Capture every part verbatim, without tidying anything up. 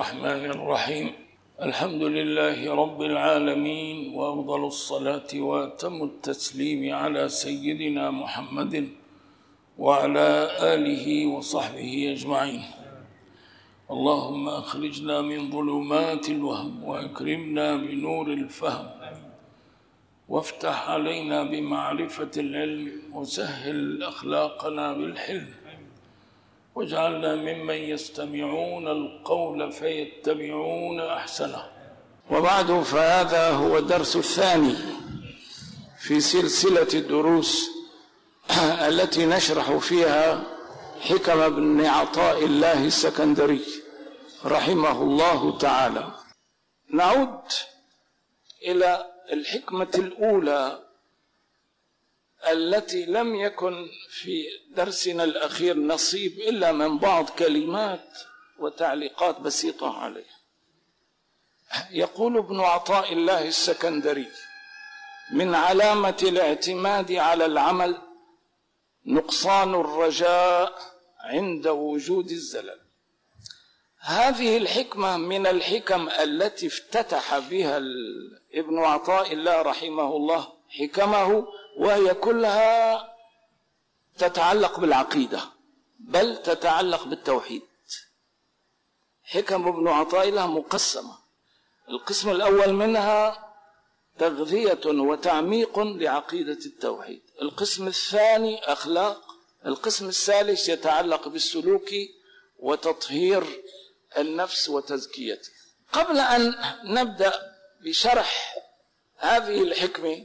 الرحمن الرحيم. الحمد لله رب العالمين، وأفضل الصلاة وأتم التسليم على سيدنا محمد وعلى آله وصحبه أجمعين. اللهم أخرجنا من ظلمات الوهم وأكرمنا بنور الفهم، وافتح علينا بمعرفة العلم، وسهل أخلاقنا بالحلم، واجعلنا ممن يستمعون القول فيتبعون أحسنه. وبعد، فهذا هو الدرس الثاني في سلسلة الدروس التي نشرح فيها حكم ابن عطاء الله السكندري رحمه الله تعالى. نعود إلى الحكمة الأولى التي لم يكن في درسنا الأخير نصيب إلا من بعض كلمات وتعليقات بسيطة عليها. يقول ابن عطاء الله السكندري: من علامة الاعتماد على العمل نقصان الرجاء عند وجود الزلل. هذه الحكمة من الحكم التي افتتح بها ابن عطاء الله رحمه الله حكمه، وهي كلها تتعلق بالعقيدة، بل تتعلق بالتوحيد. حكم ابن عطاء الله مقسمة، القسم الأول منها تغذية وتعميق لعقيدة التوحيد، القسم الثاني أخلاق، القسم الثالث يتعلق بالسلوك وتطهير النفس وتزكيته. قبل أن نبدأ بشرح هذه الحكمة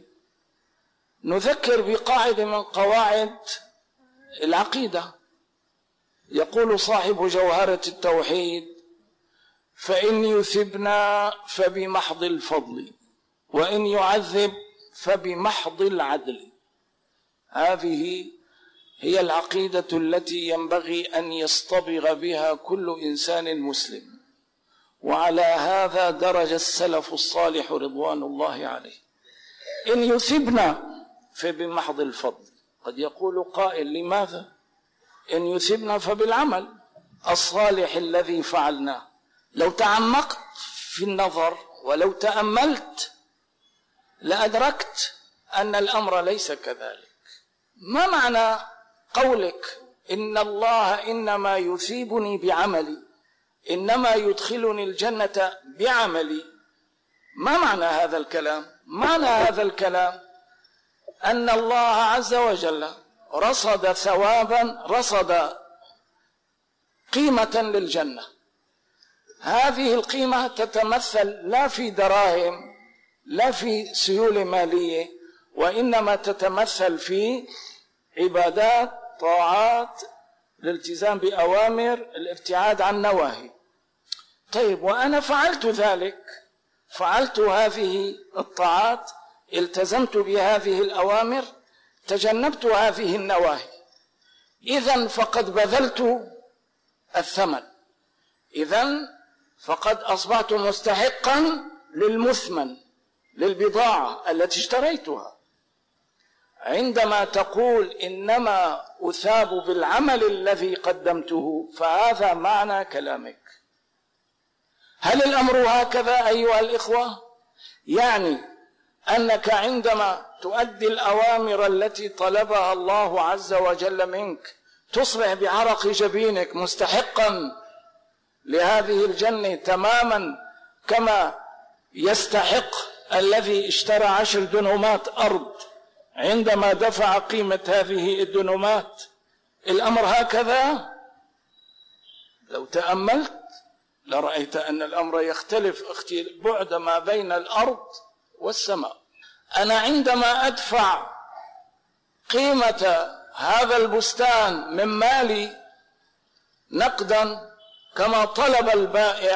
نذكر بقاعدة من قواعد العقيدة. يقول صاحب جوهرة التوحيد: فإن يثبنا فبمحض الفضل، وإن يعذب فبمحض العدل. هذه هي العقيدة التي ينبغي أن يصطبغ بها كل إنسان مسلم، وعلى هذا درج السلف الصالح رضوان الله عليه. إن يثبنا فبمحض الفضل. قد يقول قائل: لماذا؟ إن يثبنا فبالعمل الصالح الذي فعلناه. لو تعمقت في النظر ولو تأملت لأدركت أن الأمر ليس كذلك. ما معنى قولك إن الله إنما يثيبني بعملي، إنما يدخلني الجنة بعملي؟ ما معنى هذا الكلام؟ معنى هذا الكلام أن الله عز وجل رصد ثوابا، رصد قيمة للجنة. هذه القيمة تتمثل لا في دراهم، لا في سيولة مالية، وإنما تتمثل في عبادات، طاعات، الالتزام بأوامر، الابتعاد عن نواهي. طيب، وأنا فعلت ذلك، فعلت هذه الطاعات، التزمت بهذه الأوامر، تجنبت هذه النواهي، إذن فقد بذلت الثمن، إذن فقد أصبحت مستحقا للمثمن، للبضاعة التي اشتريتها. عندما تقول إنما أثاب بالعمل الذي قدمته، فهذا معنى كلامك. هل الأمر هكذا أيها الإخوة؟ يعني أنك عندما تؤدي الأوامر التي طلبها الله عز وجل منك تصبح بعرق جبينك مستحقا لهذه الجنة تماما كما يستحق الذي اشترى عشر دنومات أرض عندما دفع قيمة هذه الدنومات. الأمر هكذا؟ لو تأملت لرأيت أن الأمر يختلف بعد ما بين الأرض والسماء. أنا عندما أدفع قيمة هذا البستان من مالي نقدا كما طلب البائع،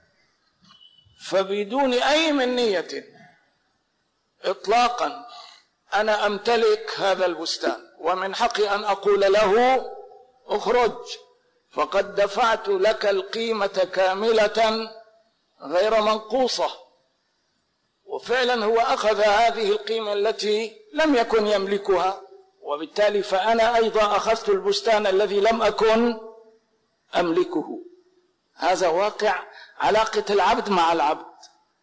فبدون أي منية إطلاقا أنا أمتلك هذا البستان، ومن حقي أن أقول له اخرج، فقد دفعت لك القيمة كاملة غير منقوصة. وفعلا هو أخذ هذه القيمة التي لم يكن يملكها، وبالتالي فأنا أيضا أخذت البستان الذي لم أكن أملكه. هذا واقع علاقة العبد مع العبد.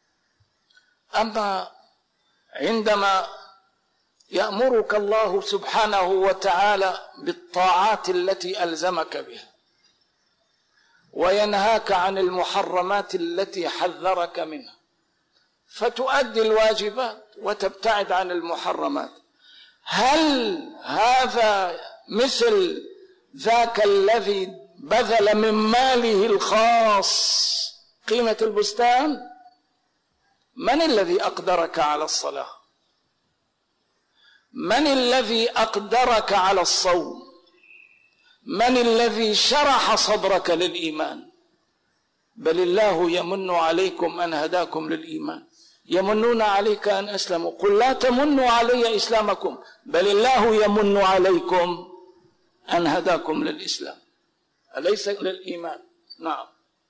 أما عندما يأمرك الله سبحانه وتعالى بالطاعات التي ألزمك بها وينهاك عن المحرمات التي حذرك منها، فتؤدي الواجبات وتبتعد عن المحرمات، هل هذا مثل ذاك الذي بذل من ماله الخاص قيمة البستان؟ من الذي أقدرك على الصلاة؟ من الذي أقدرك على الصوم؟ من الذي شرح صدرك للإيمان؟ بل الله يمن عليكم أن هداكم للإيمان، يمنون عليك أن أسلموا، قل لا تمنوا علي إسلامكم بل الله يمن عليكم أن هداكم للإسلام، أليس للإيمان؟ نعم.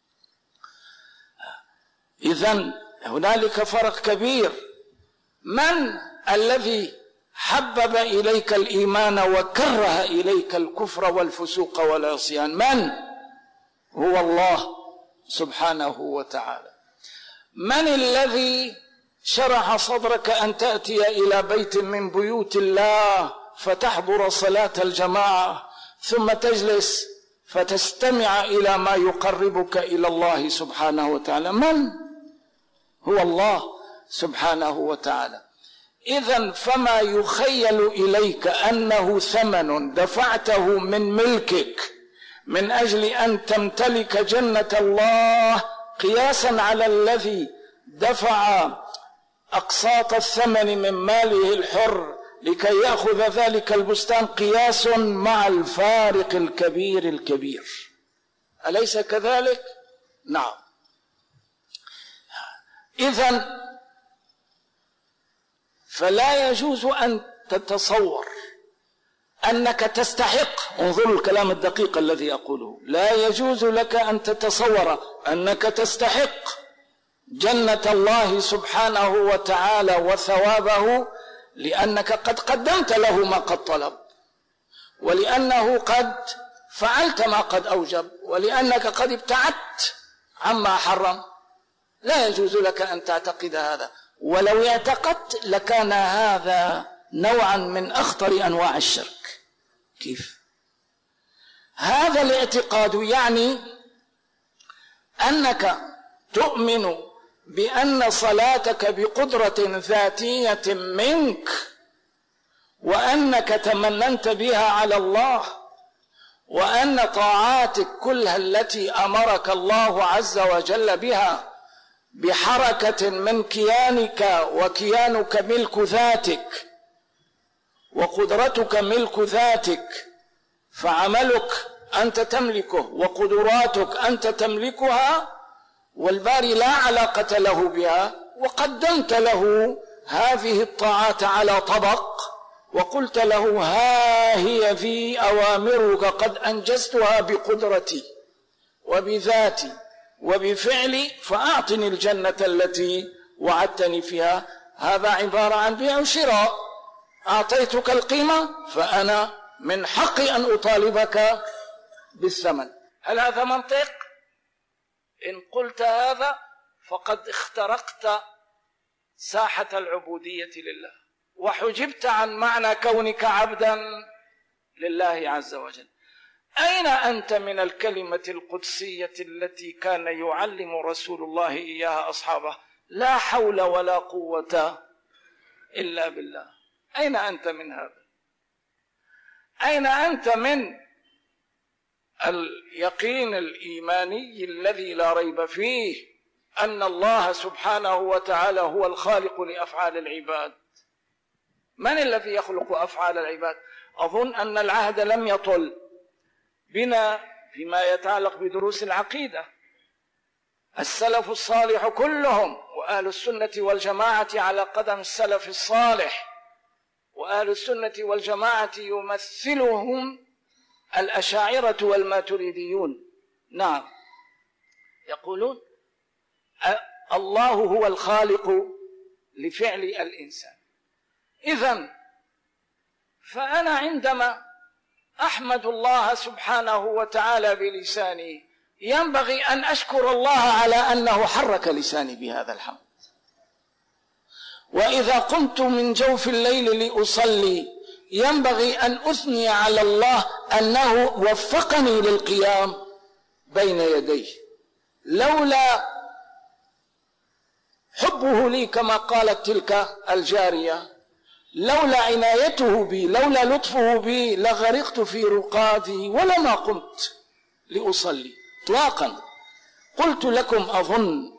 إذن هنالك فرق كبير. من الذي حبب إليك الإيمان وكره إليك الكفر والفسوق والعصيان؟ من؟ هو الله سبحانه وتعالى. من الذي شرح صدرك أن تأتي إلى بيت من بيوت الله فتحضر صلاة الجماعة ثم تجلس فتستمع إلى ما يقربك إلى الله سبحانه وتعالى؟ من؟ هو الله سبحانه وتعالى. إذن فما يخيل إليك أنه ثمن دفعته من ملكك من أجل أن تمتلك جنة الله قياسا على الذي دفع أقساط الثمن من ماله الحر لكي يأخذ ذلك البستان، قياس مع الفارق الكبير الكبير، أليس كذلك؟ نعم. إذن فلا يجوز أن تتصور أنك تستحق، انظروا الكلام الدقيق الذي أقوله، لا يجوز لك أن تتصور أنك تستحق جنة الله سبحانه وتعالى وثوابه لأنك قد قدمت له ما قد طلب، ولأنه قد فعلت ما قد أوجب، ولأنك قد ابتعدت عما حرم. لا يجوز لك أن تعتقد هذا، ولو اعتقدت لكان هذا نوعا من أخطر أنواع الشرك. كيف؟ هذا الاعتقاد يعني أنك تؤمن بأن صلاتك بقدرة ذاتية منك وأنك تمننت بها على الله، وأن طاعاتك كلها التي أمرك الله عز وجل بها بحركة من كيانك، وكيانك ملك ذاتك وقدرتك ملك ذاتك، فعملك أنت تملكه وقدراتك أنت تملكها، والباري لا علاقة له بها، وقدمت له هذه الطاعات على طبق وقلت له ها هي ذي أوامرك قد أنجزتها بقدرتي وبذاتي وبفعلي فأعطني الجنة التي وعدتني فيها. هذا عبارة عن بيع وشراء، أعطيتك القيمة فأنا من حقي أن أطالبك بالثمن. هل هذا منطق؟ إن قلت هذا فقد اخترقت ساحة العبودية لله وحجبت عن معنى كونك عبدا لله عز وجل. أين أنت من الكلمة القدسية التي كان يعلم رسول الله إياها أصحابه؟ لا حول ولا قوة إلا بالله. أين أنت من هذا؟ أين أنت من اليقين الإيماني الذي لا ريب فيه أن الله سبحانه وتعالى هو الخالق لأفعال العباد؟ من الذي يخلق أفعال العباد؟ أظن أن العهد لم يطل بنا فيما يتعلق بدروس العقيدة. السلف الصالح كلهم وأهل السنة والجماعة على قدم السلف الصالح، وأهل السنة والجماعة يمثلهم الأشاعرة والماتريديون. نعم، يقولون الله هو الخالق لفعل الإنسان. إذن فأنا عندما أحمد الله سبحانه وتعالى بلساني ينبغي أن أشكر الله على أنه حرك لساني بهذا الحمد. وإذا قمت من جوف الليل لأصلي ينبغي أن أثني على الله أنه وفقني للقيام بين يديه. لولا حبه لي كما قالت تلك الجارية، لولا عنايته بي، لولا لطفه بي، لغرقت في رقاده ولما قمت لأصلي اطلاقا. قلت لكم أظن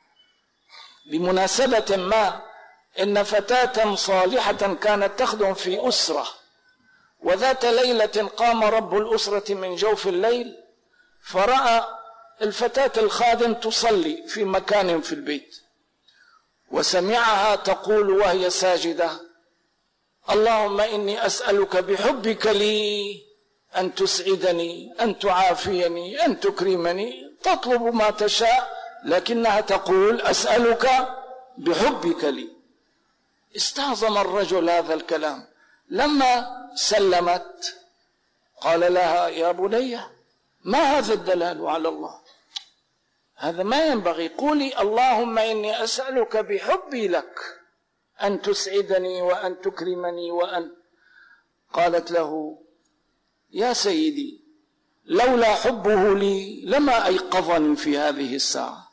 بمناسبة ما إن فتاة صالحة كانت تخدم في أسرة، وذات ليلة قام رب الأسرة من جوف الليل فرأى الفتاة الخادم تصلي في مكان في البيت، وسمعها تقول وهي ساجدة: اللهم إني أسألك بحبك لي أن تسعدني، أن تعافيني، أن تكرمني، تطلب ما تشاء، لكنها تقول أسألك بحبك لي. استعظم الرجل هذا الكلام. لما سلمت قال لها: يا بنية، ما هذا الدلال على الله؟ هذا ما ينبغي. قولي اللهم إني أسألك بحبي لك أن تسعدني وأن تكرمني وأن. قالت له: يا سيدي، لولا حبه لي لما أيقظني في هذه الساعة،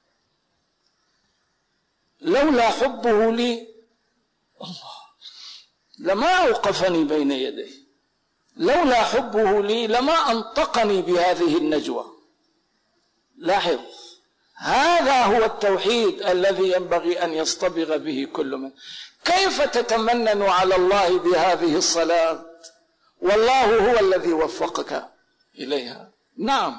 لولا حبه لي الله لما أوقفني بين يديه، لولا حبه لي لما أنطقني بهذه النجوى. لاحظ، هذا هو التوحيد الذي ينبغي أن يصطبغ به كل من. كيف تتمنن على الله بهذه الصلاة والله هو الذي وفقك إليها؟ نعم،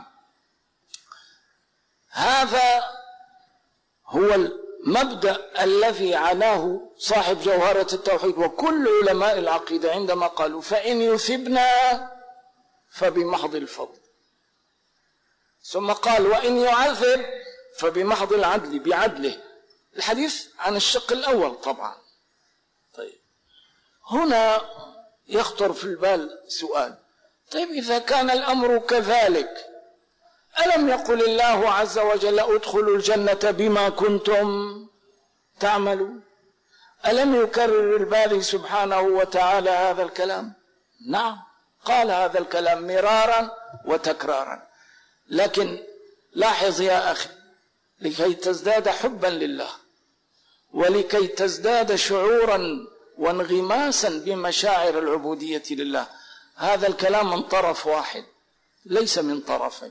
هذا هو المبدأ الذي عناه صاحب جوهرة التوحيد وكل علماء العقيدة عندما قالوا: فإن يثبنا فبمحض الفضل. ثم قال: وإن يعذب فبمحض العدل، بعدله. الحديث عن الشق الأول طبعا. طيب، هنا يخطر في البال سؤال: طيب إذا كان الأمر كذلك، ألم يقل الله عز وجل ادخلوا الجنة بما كنتم تعملون؟ ألم يكرر الباري سبحانه وتعالى هذا الكلام؟ نعم، قال هذا الكلام مرارا وتكرارا. لكن لاحظ يا أخي، لكي تزداد حبا لله ولكي تزداد شعورا وانغماسا بمشاعر العبودية لله، هذا الكلام من طرف واحد ليس من طرفين.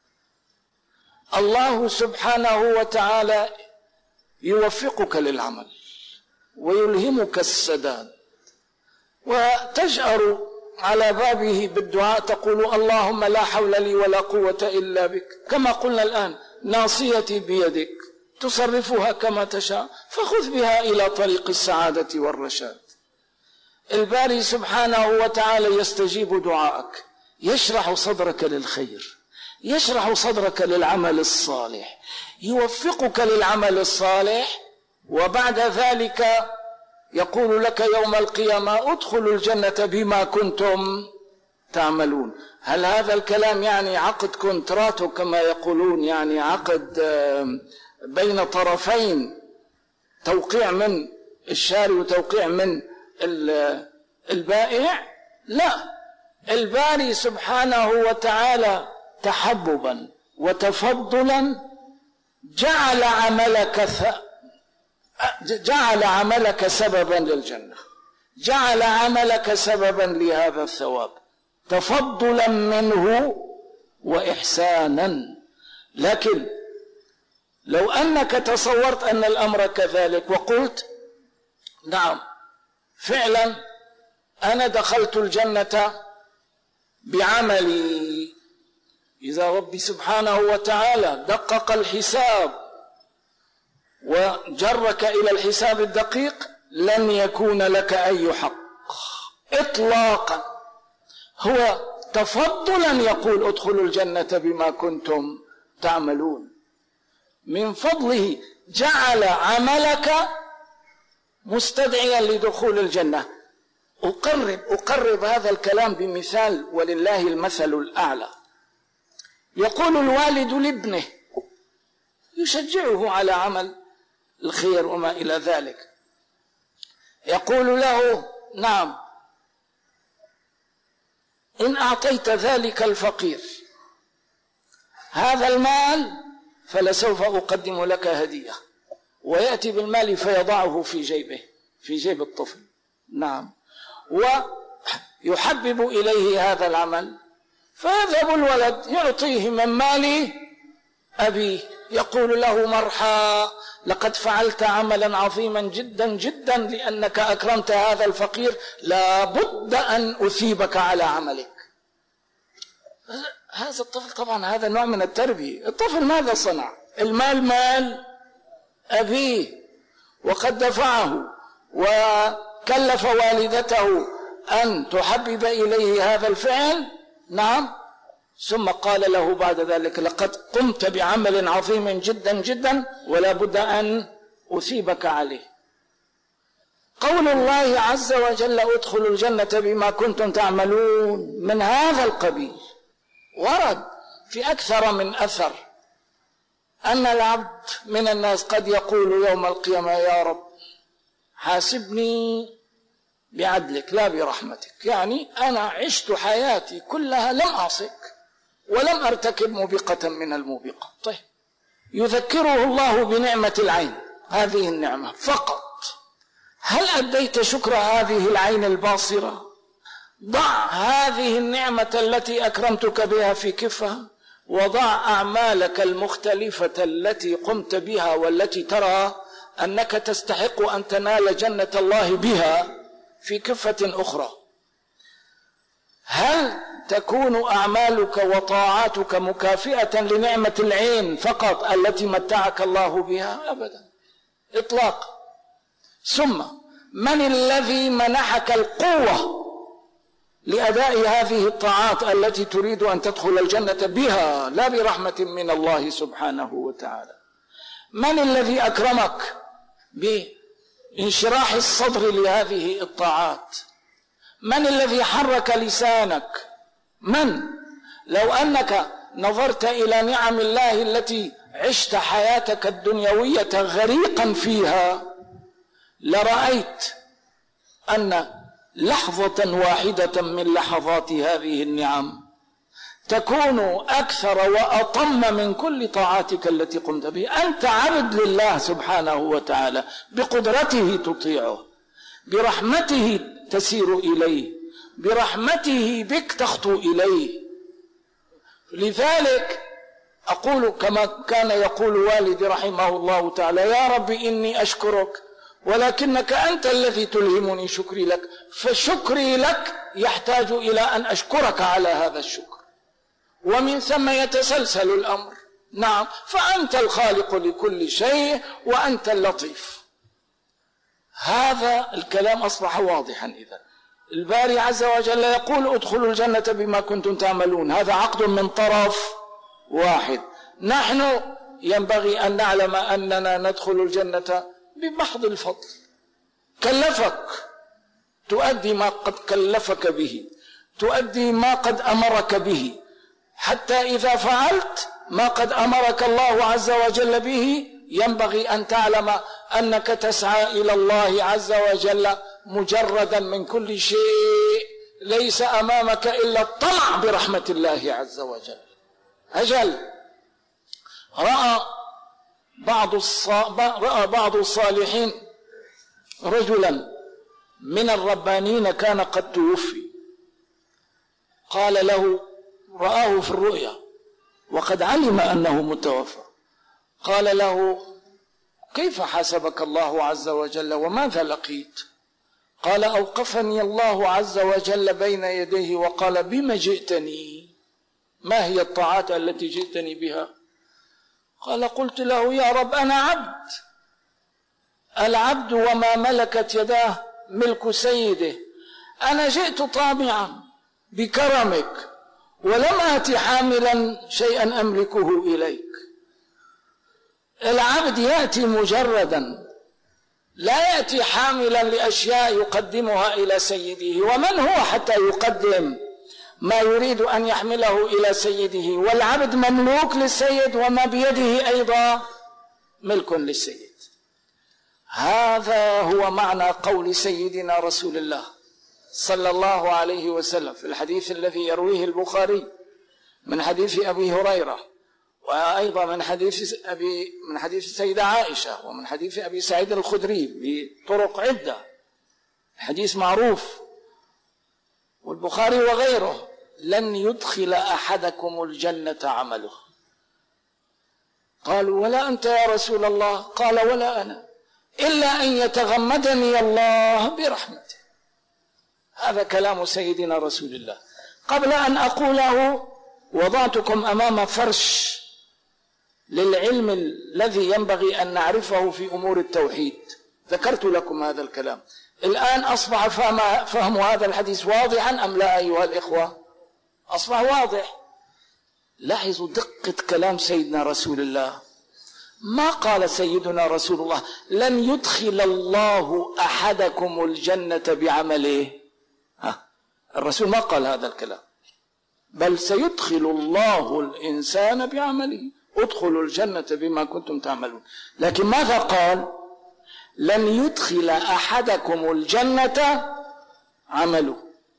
الله سبحانه وتعالى يوفقك للعمل ويلهمك السداد، وتجأر على بابه بالدعاء تقول: اللهم لا حول لي ولا قوة إلا بك، كما قلنا الآن: ناصيتي بيدك تصرفها كما تشاء، فخذ بها إلى طريق السعادة والرشاد. الباري سبحانه وتعالى يستجيب دعائك، يشرح صدرك للخير، يشرح صدرك للعمل الصالح، يوفقك للعمل الصالح، وبعد ذلك يقول لك يوم القيامة: ادخلوا الجنة بما كنتم تعملون. هل هذا الكلام يعني عقد كونتراتو كما يقولون، يعني عقد بين طرفين، توقيع من الشاري وتوقيع من البائع؟ لا، الباري سبحانه وتعالى تحببا وتفضلا جعل عملك جعل عملك سببا للجنة، جعل عملك سببا لهذا الثواب، تفضلا منه وإحسانا. لكن لو أنك تصورت أن الأمر كذلك وقلت: نعم فعلا أنا دخلت الجنة بعملي، إذا ربي سبحانه وتعالى دقق الحساب وجرك إلى الحساب الدقيق لن يكون لك أي حق إطلاقا. هو تفضلا يقول: ادخلوا الجنة بما كنتم تعملون. من فضله جعل عملك مستدعيا لدخول الجنة. أقرب أقرب هذا الكلام بمثال ولله المثل الأعلى. يقول الوالد لابنه يشجعه على عمل الخير وما إلى ذلك، يقول له نعم إن أعطيت ذلك الفقير هذا المال فلسوف أقدم لك هدية، ويأتي بالمال فيضعه في جيبه في جيب الطفل. نعم، ويحبب إليه هذا العمل، فيذهب الولد يعطيه من مال أبيه، يقول له مرحى لقد فعلت عملا عظيما جدا جدا لأنك أكرمت هذا الفقير، لا بد أن أثيبك على عملك. هذا الطفل طبعا هذا نوع من التربية. الطفل ماذا صنع؟ المال مال أبيه، وقد دفعه وكلف والدته أن تحبب إليه هذا الفعل. نعم، ثم قال له بعد ذلك لقد قمت بعمل عظيم جدا جدا ولا بد أن أثيبك عليه. قول الله عز وجل ادخلوا الجنة بما كنتم تعملون من هذا القبيل ورد في أكثر من أثر أن العبد من الناس قد يقول يوم القيامة يا رب حاسبني بعدلك لا برحمتك، يعني أنا عشت حياتي كلها لم أعصك ولم أرتكب موبقة من الموبقة. طيب، يذكره الله بنعمة العين، هذه النعمة فقط، هل أديت شكر هذه العين الباصرة؟ ضع هذه النعمة التي أكرمتك بها في كفة، وضع أعمالك المختلفة التي قمت بها والتي ترى أنك تستحق أن تنال جنة الله بها في كفة أخرى. هل تكون أعمالك وطاعاتك مكافئة لنعمة العين فقط التي متعك الله بها؟ أبدا إطلاقا. ثم من الذي منحك القوة لأداء هذه الطاعات التي تريد أن تدخل الجنة بها لا برحمة من الله سبحانه وتعالى؟ من الذي أكرمك بانشراح الصدر لهذه الطاعات؟ من الذي حرك لسانك؟ من؟ لو أنك نظرت إلى نعم الله التي عشت حياتك الدنيوية غريقا فيها لرأيت أن لحظة واحدة من لحظات هذه النعم تكون أكثر وأطم من كل طاعاتك التي قمت بها. أنت عبد لله سبحانه وتعالى، بقدرته تطيعه، برحمته تسير إليه، برحمته بك تخطو إليه. لذلك أقول كما كان يقول والدي رحمه الله تعالى يا رب إني أشكرك ولكنك أنت الذي تلهمني شكري لك، فشكري لك يحتاج إلى أن أشكرك على هذا الشكر، ومن ثم يتسلسل الأمر. نعم، فأنت الخالق لكل شيء وأنت اللطيف. هذا الكلام أصبح واضحا. إذن الباري عز وجل يقول ادخلوا الجنة بما كنتم تعملون، هذا عقد من طرف واحد. نحن ينبغي أن نعلم أننا ندخل الجنة بمحض الفضل، كلفك تؤدي ما قد كلفك به، تؤدي ما قد أمرك به، حتى إذا فعلت ما قد أمرك الله عز وجل به ينبغي أن تعلم أنك تسعى إلى الله عز وجل مجردا من كل شيء، ليس أمامك إلا الطمع برحمة الله عز وجل. أجل رأى بعض رأى بعض الصالحين رجلا من الربانين كان قد توفي، قال له رآه في الرؤيا وقد علم أنه متوفى، قال له كيف حاسبك الله عز وجل وماذا لقيت؟ قال أوقفني الله عز وجل بين يديه وقال بما جئتني؟ ما هي الطاعات التي جئتني بها؟ قال قلت له يا رب أنا عبد، العبد وما ملكت يداه ملك سيده، أنا جئت طامعا بكرمك ولم آتي حاملا شيئا أملكه إليك. العبد يأتي مجردا، لا يأتي حاملا لأشياء يقدمها إلى سيده. ومن هو حتى يقدم ما يريد أن يحمله إلى سيده، والعبد مملوك للسيد وما بيده أيضا ملك للسيد. هذا هو معنى قول سيدنا رسول الله صلى الله عليه وسلم في الحديث الذي يرويه البخاري من حديث أبي هريرة، وأيضا من حديث أبي من حديث السيدة عائشة، ومن حديث أبي سعيد الخدري بطرق عدة، حديث معروف والبخاري وغيره: لن يدخل أحدكم الجنة عمله. قالوا: ولا أنت يا رسول الله؟ قال: ولا أنا، إلا أن يتغمدني الله برحمته. هذا كلام سيدنا رسول الله. قبل أن أقوله وضعتكم أمام فرش للعلم الذي ينبغي أن نعرفه في أمور التوحيد، ذكرت لكم هذا الكلام. الآن أصبح فهم, فهم هذا الحديث واضحا أم لا أيها الإخوة؟ أصبح واضح. لاحظوا دقة كلام سيدنا رسول الله. ما قال سيدنا رسول الله: لن يدخل الله أحدكم الجنة بعمله. ها، الرسول ما قال هذا الكلام، بل سيدخل الله الإنسان بعمله، ادخلوا الجنة بما كنتم تعملون. لكن ماذا قال؟ لن يدخل أحدكم الجنة عمله.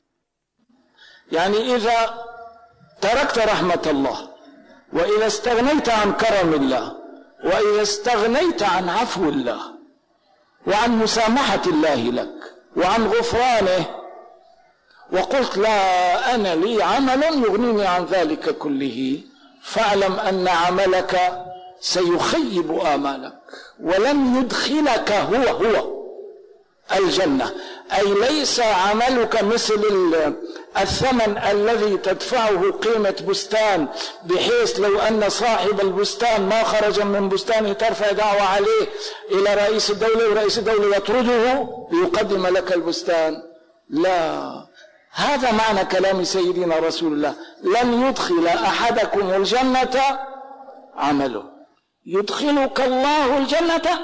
يعني إذا تركت رحمة الله، وإذا استغنيت عن كرم الله، وإذا استغنيت عن عفو الله وعن مسامحة الله لك وعن غفرانه، وقلت: لا أنا لي عمل يغنيني عن ذلك كله، فاعلم أن عملك سيخيب آمالك ولن يدخلك هو هو الجنة. أي ليس عملك مثل الثمن الذي تدفعه قيمة بستان، بحيث لو أن صاحب البستان ما خرج من بستانه ترفع دعوة عليه إلى رئيس الدولة، ورئيس الدولة يطرده ليقدم لك البستان. لا، هذا معنى كلام سيدنا رسول الله: لن يدخل أحدكم الجنة عمله. يدخلك الله الجنة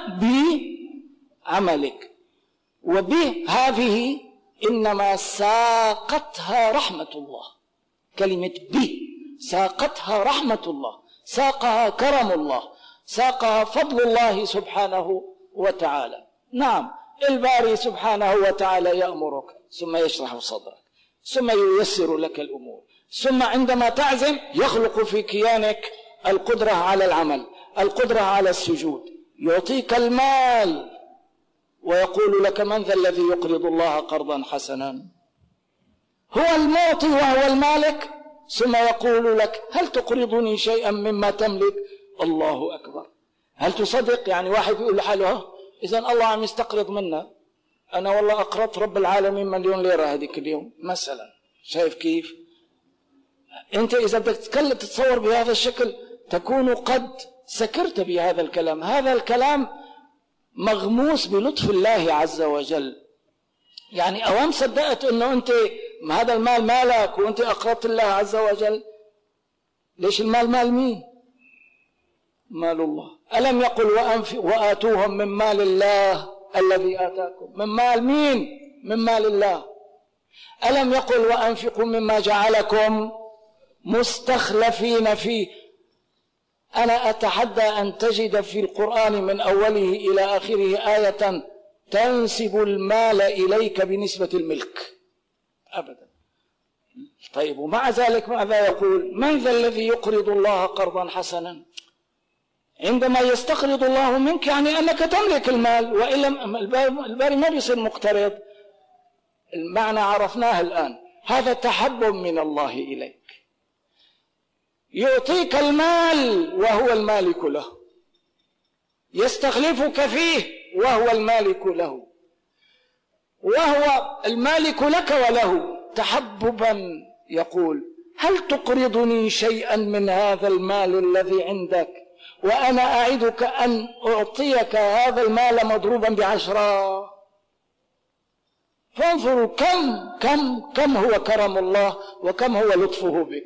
بعملك، وبه هذه إنما ساقتها رحمة الله. كلمة به ساقتها رحمة الله، ساقها كرم الله، ساقها فضل الله سبحانه وتعالى. نعم، الباري سبحانه وتعالى يأمرك ثم يشرح صدرك، ثم ييسر لك الأمور، ثم عندما تعزم يخلق في كيانك القدرة على العمل، القدرة على السجود، يعطيك المال ويقول لك: من ذا الذي يقرض الله قرضا حسنا؟ هو المعطي وهو المالك، ثم يقول لك: هل تقرضني شيئا مما تملك؟ الله أكبر. هل تصدق؟ يعني واحد يقول لحاله: إذن الله عم يستقرض منا، أنا والله أقرضت رب العالمين مليون ليرة هذيك اليوم مثلا. شايف كيف؟ أنت إذا بدك تتكلم تتصور بهذا الشكل تكون قد سكرت بهذا الكلام. هذا الكلام مغموس بلطف الله عز وجل. يعني أوام صدقت أنه أنت هذا المال مالك وأنت أقرضت الله عز وجل؟ ليش المال مال مين؟ مال الله. ألم يقل وآتوهم من مال الله الذي آتاكم؟ من مال مين؟ من مال الله. ألم يقل وأنفقوا مما جعلكم مستخلفين فيه؟ أنا أتحدى أن تجد في القرآن من أوله إلى آخره آية تنسب المال إليك بنسبة الملك أبدا. طيب، ومع ذلك ماذا يقول؟ من ذا الذي يقرض الله قرضا حسنا؟ عندما يستقرض الله منك يعني أنك تملك المال، وإلا الباري ما بيصير مقترض. المعنى عرفناه الآن. هذا تحبب من الله إليك. يعطيك المال وهو المالك له، يستخلفك فيه وهو المالك له، وهو المالك لك وله. تحببا يقول: هل تقرضني شيئا من هذا المال الذي عندك وأنا أعدك أن أعطيك هذا المال مضروبا بعشرة؟ فانظروا كم كم كم هو كرم الله وكم هو لطفه بك.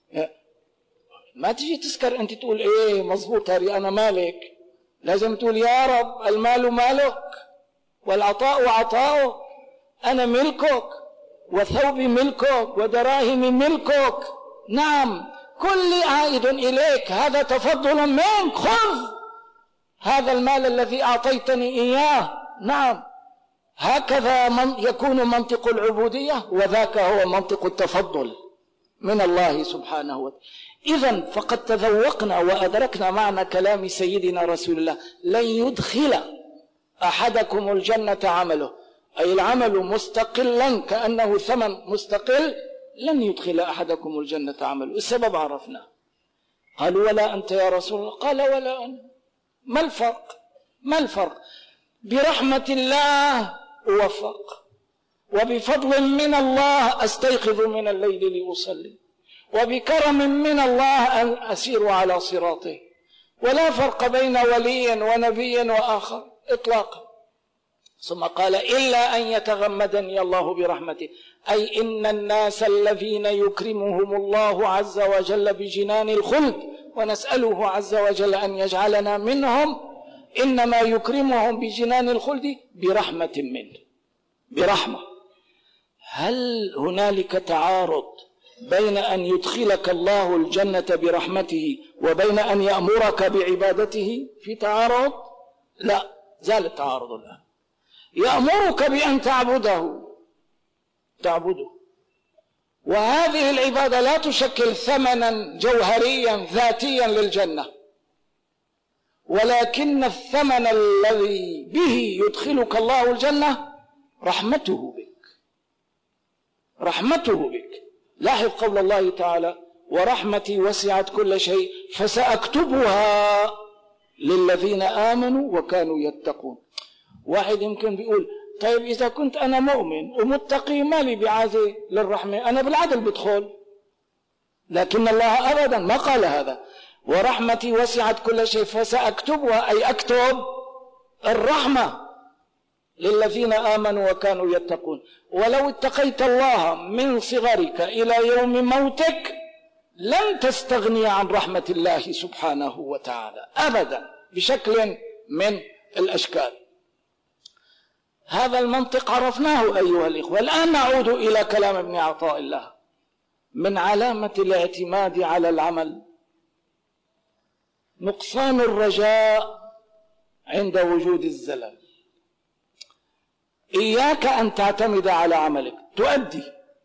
ما تجي تسكر أنت تقول إيه مظبوط هذه أنا مالك، لازم تقول: يا رب المال مالك والعطاء عطاؤك، أنا ملكك وثوبي ملكك ودراهمي ملكك. نعم، كل عائد إليك، هذا تفضل منك، خذ هذا المال الذي أعطيتني إياه. نعم، هكذا من يكون منطق العبودية، وذاك هو منطق التفضل من الله سبحانه وتعالى. إذن فقد تذوقنا وأدركنا معنى كلام سيدنا رسول الله: لن يدخل أحدكم الجنة عمله، أي العمل مستقلا كأنه ثمن مستقل، لن يدخل أحدكم الجنة عمله. السبب عرفنا. قالوا: ولا أنت يا رسول الله؟ قال: ولا أنا. ما الفرق؟ ما الفرق؟ برحمة الله أوفق، وبفضل من الله أستيقظ من الليل لأصلي، وبكرم من الله أن أسير على صراطه، ولا فرق بين ولي ونبي وآخر إطلاقا. ثم قال: إلا أن يتغمدني الله برحمته، أي إن الناس الذين يكرمهم الله عز وجل بجنان الخلد، ونسأله عز وجل أن يجعلنا منهم، إنما يكرمهم بجنان الخلد برحمة منه، برحمة. هل هنالك تعارض بين أن يدخلك الله الجنة برحمته وبين أن يأمرك بعبادته؟ في تعارض؟ لا، زال التعارض الآن. يأمرك بأن تعبده تعبده وهذه العبادة لا تشكل ثمنا جوهريا ذاتيا للجنة، ولكن الثمن الذي به يدخلك الله الجنة رحمته بك، رحمته بك. لاحظ قول الله تعالى: ورحمتي وسعت كل شيء فسأكتبها للذين آمنوا وكانوا يتقون. واحد يمكن بيقول: طيب إذا كنت أنا مؤمن ومتقي مالي بعازي للرحمة، أنا بالعدل بدخل. لكن الله أبدا ما قال هذا. ورحمتي وسعت كل شيء فسأكتبها، أي أكتب الرحمة للذين آمنوا وكانوا يتقون. ولو اتقيت الله من صغرك إلى يوم موتك لن تستغني عن رحمة الله سبحانه وتعالى أبدا بشكل من الأشكال. هذا المنطق عرفناه أيها الإخوة. الآن نعود إلى كلام ابن عطاء الله: من علامة الاعتماد على العمل نقصان الرجاء عند وجود الزلل. إياك أن تعتمد على عملك، تؤدي،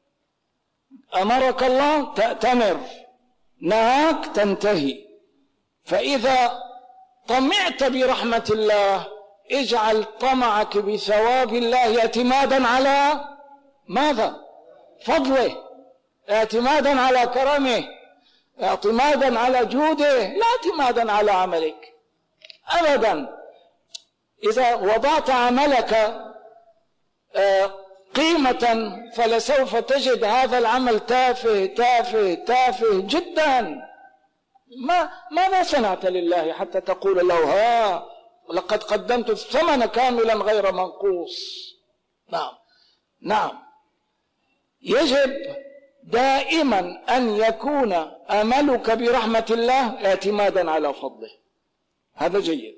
أمرك الله تأتمر، نهاك تنتهي. فإذا طمعت برحمة الله اجعل طمعك بثواب الله اعتمادا على ماذا؟ فضله، اعتمادا على كرمه، اعتمادا على جوده، لا اعتمادا على عملك أبدا. إذا وضعت عملك قيمة فلسوف تجد هذا العمل تافه تافه تافه جدا. ما ماذا صنعت لله حتى تقول له: ها لقد قدمت الثمن كاملا غير منقوص؟ نعم نعم، يجب دائما أن يكون أملك برحمة الله اعتمادا على فضله، هذا جيد.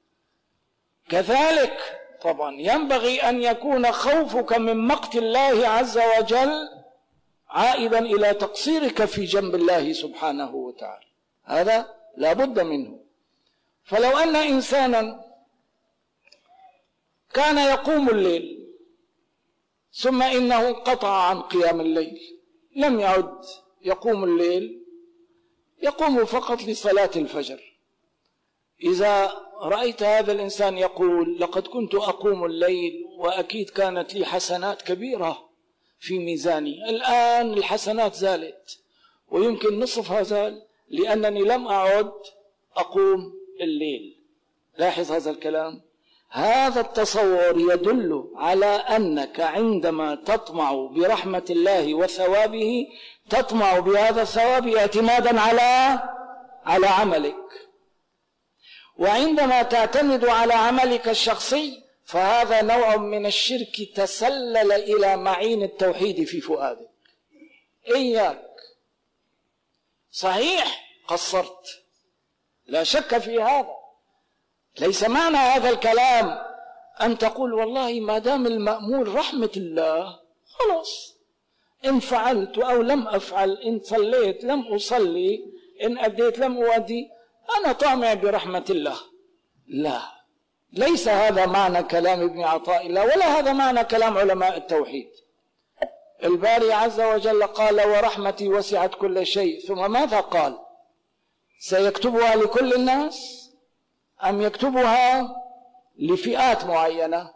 كذلك طبعا ينبغي أن يكون خوفك من مقت الله عز وجل عائدا إلى تقصيرك في جنب الله سبحانه وتعالى، هذا لا بد منه. فلو أن إنسانا كان يقوم الليل ثم إنه قطع عن قيام الليل، لم يعد يقوم الليل، يقوم فقط لصلاة الفجر، إذا رأيت هذا الإنسان يقول: لقد كنت أقوم الليل وأكيد كانت لي حسنات كبيرة في ميزاني، الآن الحسنات زالت ويمكن نصفها زال لأنني لم أعد أقوم الليل. لاحظ هذا الكلام. هذا التصور يدل على أنك عندما تطمع برحمة الله وثوابه تطمع بهذا الثواب اعتمادا على على عملك، وعندما تعتمد على عملك الشخصي فهذا نوع من الشرك تسلل إلى معين التوحيد في فؤادك. إياك، صحيح قصرت، لا شك في هذا، ليس معنى هذا الكلام أن تقول: والله ما دام المأمول رحمة الله خلاص إن فعلت أو لم أفعل، إن صليت لم أصلي، إن أديت لم أؤدي، أنا طامع برحمة الله. لا، ليس هذا معنى كلام ابن عطاء الله، ولا هذا معنى كلام علماء التوحيد. الباري عز وجل قال: ورحمتي وسعت كل شيء، ثم ماذا قال؟ سيكتبها لكل الناس أم يكتبها لفئات معينة؟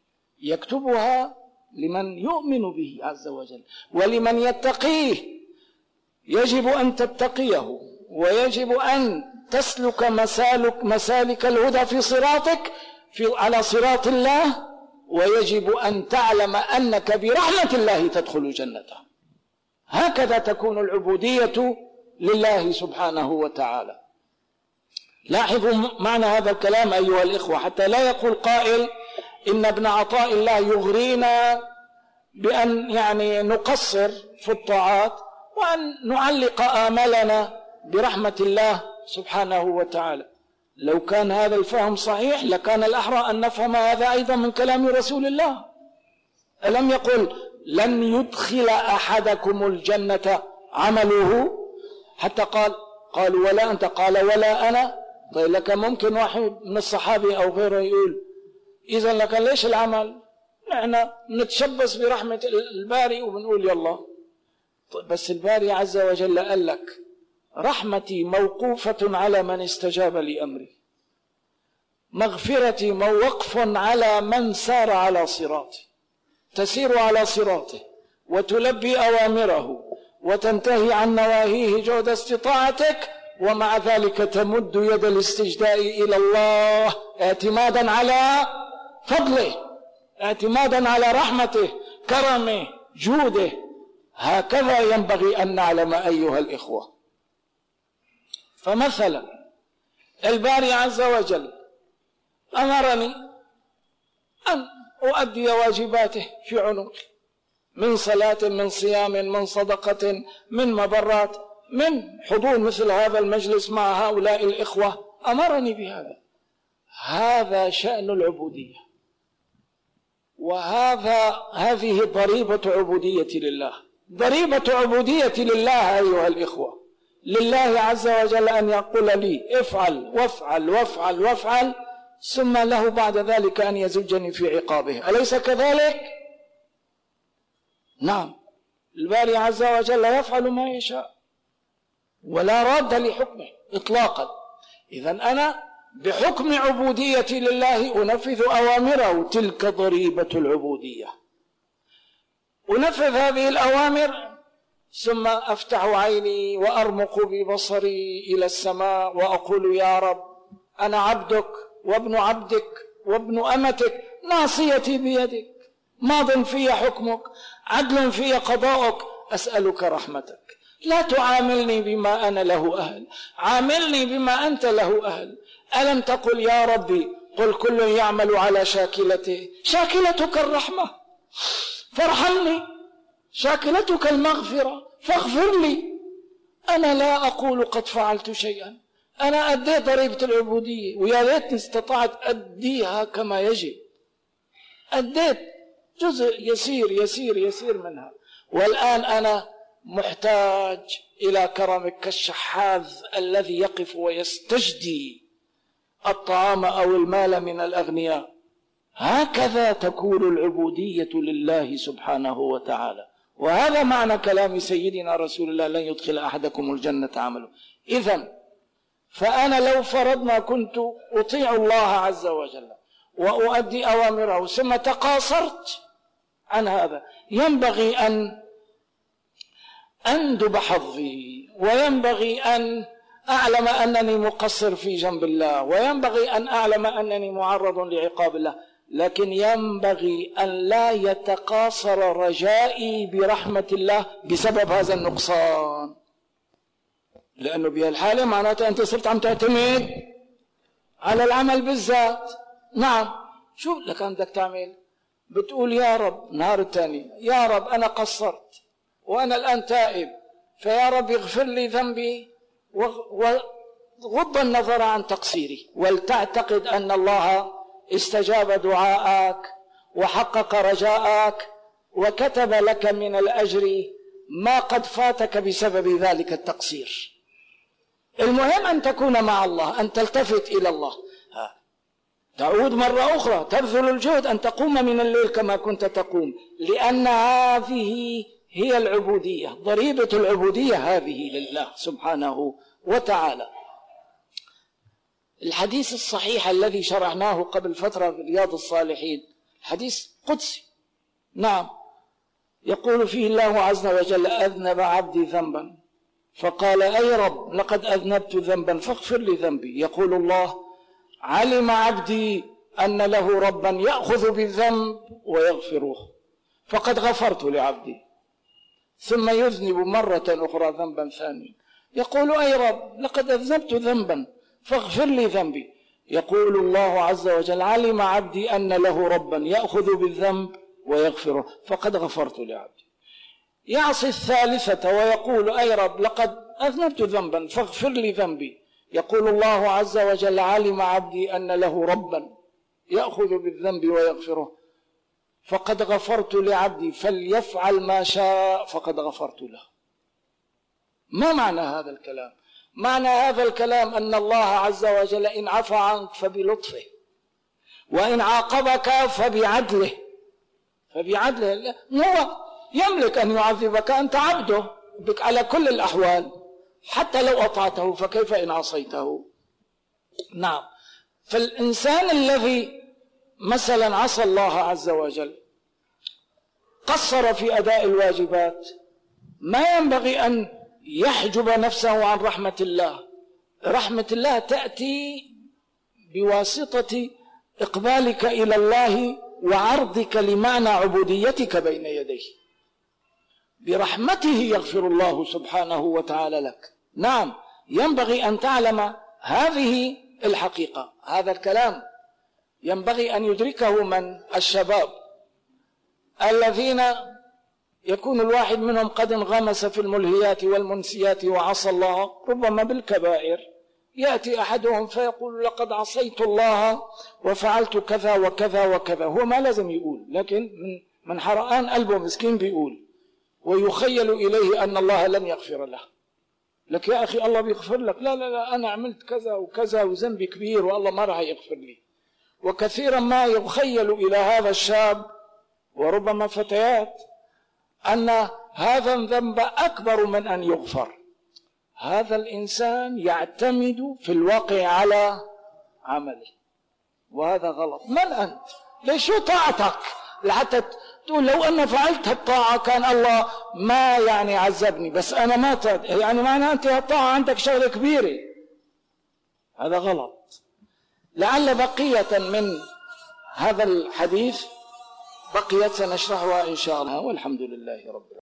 يكتبها لمن يؤمن به عز وجل ولمن يتقيه. يجب أن تتقيه، ويجب أن تسلك مسالك مسالك الهدى في صراطك في على صراط الله، ويجب أن تعلم أنك برحمة الله تدخل جنته. هكذا تكون العبودية لله سبحانه وتعالى. لاحظوا معنى هذا الكلام أيها الإخوة، حتى لا يقول قائل إن ابن عطاء الله يغرينا بأن يعني نقصر في الطاعات وأن نعلق آملنا برحمة الله سبحانه وتعالى. لو كان هذا الفهم صحيح لكان الأحرى أن نفهم هذا أيضا من كلام رسول الله. ألم يقل: لن يدخل أحدكم الجنة عمله، حتى قال قالوا: ولا أنت؟ قال: ولا أنا. طيب لك ممكن واحد من الصحابة أو غيره يقول: إذا لك ليش العمل؟ نحن نتشبث برحمة الباري وبنقول يلا. طيب بس الباري عز وجل قال لك: رحمتي موقوفة على من استجاب لأمري، مغفرتي موقف على من سار على صراطي. تسير على صراطه وتلبي أوامره وتنتهي عن نواهيه جهد استطاعتك، ومع ذلك تمد يد الاستجداء إلى الله اعتمادا على فضله، اعتمادا على رحمته، كرمه، جوده. هكذا ينبغي أن نعلم أيها الإخوة. فمثلا الباري عز وجل أمرني أن أؤدي واجباته في عنقي، من صلاة، من صيام، من صدقة، من مبرات، من حضور مثل هذا المجلس مع هؤلاء الإخوة. أمرني بهذا. هذا شأن العبودية، وهذا هذه ضريبة عبودية لله. ضريبة عبودية لله أيها الإخوة، لله عز وجل أن يقول لي افعل وافعل وافعل وافعل، ثم له بعد ذلك أن يزجني في عقابه. أليس كذلك؟ نعم، الباري عز وجل يفعل ما يشاء ولا راد لحكمه إطلاقا. إذن أنا بحكم عبوديتي لله أنفذ أوامره، تلك ضريبة العبودية. أنفذ هذه الأوامر ثم أفتح عيني وأرمق ببصري إلى السماء وأقول: يا رب، أنا عبدك وابن عبدك وابن أمتك، ناصيتي بيدك، ماض في حكمك، عدل في قضاءك، أسألك رحمتك. لا تعاملني بما أنا له أهل، عاملني بما أنت له أهل. ألم تقل يا ربي: قل كل يعمل على شاكلته، شاكلتك الرحمة فارحمني، شاكلتك المغفرة فاغفر لي. أنا لا أقول قد فعلت شيئا، أنا أديت ضريبة العبودية، ويا ريتني استطعت أديها كما يجب. أديت جزء يسير يسير يسير منها، والآن أنا محتاج إلى كرمك كالشحاذ الذي يقف ويستجدي الطعام أو المال من الأغنياء. هكذا تكون العبودية لله سبحانه وتعالى. وهذا معنى كلام سيدنا رسول الله: لن يدخل أحدكم الجنة عمله. إذن فأنا لو فرضنا كنت أطيع الله عز وجل وأؤدي أوامره ثم تقاصرت عن هذا، ينبغي أن أندب حظي، وينبغي أن أعلم أنني مقصر في جنب الله، وينبغي أن أعلم أنني معرض لعقاب الله. لكن ينبغي أن لا يتقاصر رجائي برحمة الله بسبب هذا النقصان، لأنه بهالحالة معناته أنت صرت عم تعتمد على العمل بالذات. نعم، شو لك بدك تعمل؟ بتقول يا رب نهار الثاني: يا رب أنا قصرت وأنا الآن تائب، فيا رب اغفر لي ذنبي وغض النظر عن تقصيري، ولتعتقد أن الله استجاب دعاءك وحقق رجاءك وكتب لك من الأجر ما قد فاتك بسبب ذلك التقصير. المهم أن تكون مع الله، أن تلتفت إلى الله، تعود مرة أخرى تبذل الجهد أن تقوم من الليل كما كنت تقوم، لأن هذه هي العبودية، ضريبة العبودية هذه لله سبحانه وتعالى. الحديث الصحيح الذي شرعناه قبل فترة في رياض الصالحين حديث قدسي، نعم، يقول فيه الله عز وجل: أذنب عبدي ذنبا فقال: أي رب لقد أذنبت ذنبا فاغفر لي ذنبي. يقول الله: علم عبدي أن له ربا يأخذ بالذنب ويغفره فقد غفرت لعبدي. ثم يذنب مرة أخرى ذنبا ثانيا، يقول: أي رب لقد أذنبت ذنبا فاغفر لي ذنبي. يقول الله عز وجل: علم عبدي أن له ربا يأخذ بالذنب ويغفره فقد غفرت لعبدي. يعصي الثالثة ويقول: أي رب لقد أذنبت ذنبا فاغفر لي ذنبي. يقول الله عز وجل: علم عبدي أن له ربا يأخذ بالذنب ويغفره فقد غفرت لعبدي فليفعل ما شاء فقد غفرت له. ما معنى هذا الكلام؟ معنى هذا الكلام أن الله عز وجل إن عفى عنك فبلطفه، وإن عاقبك فبعدله فبعدله هو يملك أن يعذبك، أنت عبده بك على كل الأحوال حتى لو أطعته، فكيف إن عصيته؟ نعم. فالإنسان الذي مثلا عصى الله عز وجل، قصر في أداء الواجبات، ما ينبغي أن يحجب نفسه عن رحمة الله. رحمة الله تأتي بواسطة إقبالك إلى الله وعرضك لمعنى عبوديتك بين يديه. برحمته يغفر الله سبحانه وتعالى لك. نعم، ينبغي أن تعلم هذه الحقيقة. هذا الكلام ينبغي أن يدركه من الشباب الذين يكون الواحد منهم قد انغمس في الملهيات والمنسيات وعصى الله ربما بالكبائر. يأتي أحدهم فيقول: لقد عصيت الله وفعلت كذا وكذا وكذا. هو ما لازم يقول، لكن من من حرقان قلبه مسكين بيقول، ويخيل إليه أن الله لن يغفر له. لك يا أخي الله بيغفر لك. لا لا لا، أنا عملت كذا وكذا وذنبي كبير والله ما راح يغفر لي. وكثيرا ما يخيل إلى هذا الشاب وربما فتيات أن هذا الذنب أكبر من أن يغفر. هذا الإنسان يعتمد في الواقع على عمله، وهذا غلط. من أنت؟ ليش شو طاعتك لحتى تقول لو أنا فعلت هالطاعة كان الله ما يعني عذبني، بس أنا ما تد... يعني معنى أنت هالطاعة عندك شغلة كبيرة. هذا غلط. لعل بقية من هذا الحديث بقيت سنشرحها إن شاء الله، والحمد لله رب العالمين.